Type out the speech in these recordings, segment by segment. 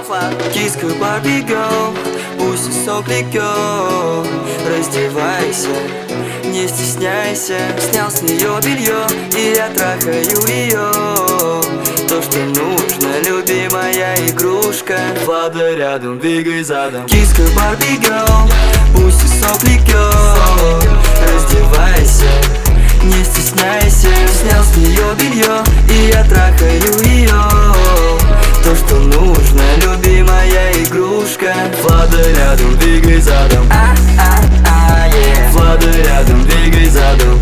Киска Барби Герл, пусть и сок ликер. Раздевайся, не стесняйся. Снял с нее белье, и я трахаю ее. То, что нужно, любимая игрушка. Влада рядом, двигай задом. Киска Барби Герл, пусть и сок ликер. Раздевайся, не стесняйся. Снял с нее белье, и я трахаю ее. То, что нужно, любимая игрушка. Влада рядом, двигай задом. Влада рядом, двигай задом.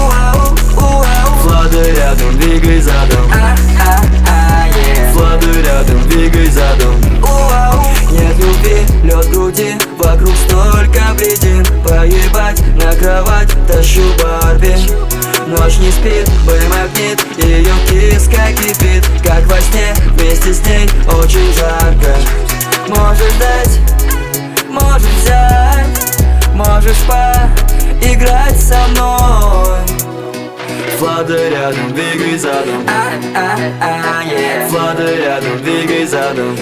Влада рядом, двигай задом. Влада рядом, двигай задом. Нет любви, лед груди, вокруг столько бредин. Поебать на кровать, тащу Барби. Ночь не спит, магнит, ее киска кипит. Как во сне, вместе с ней очень жарко. Можешь дать, можешь взять, можешь поиграть со мной. Влада рядом, двигай задом. Влада рядом, двигай задом.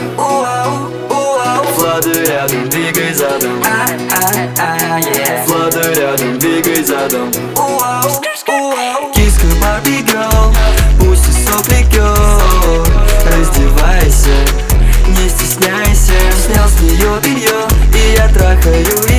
Влада рядом, двигай задом. Влада рядом, двигай задом. Киска Барби Герл, пусть и сок ликер. Раздевайся, не стесняйся. Снял с нее белье, и я трахаю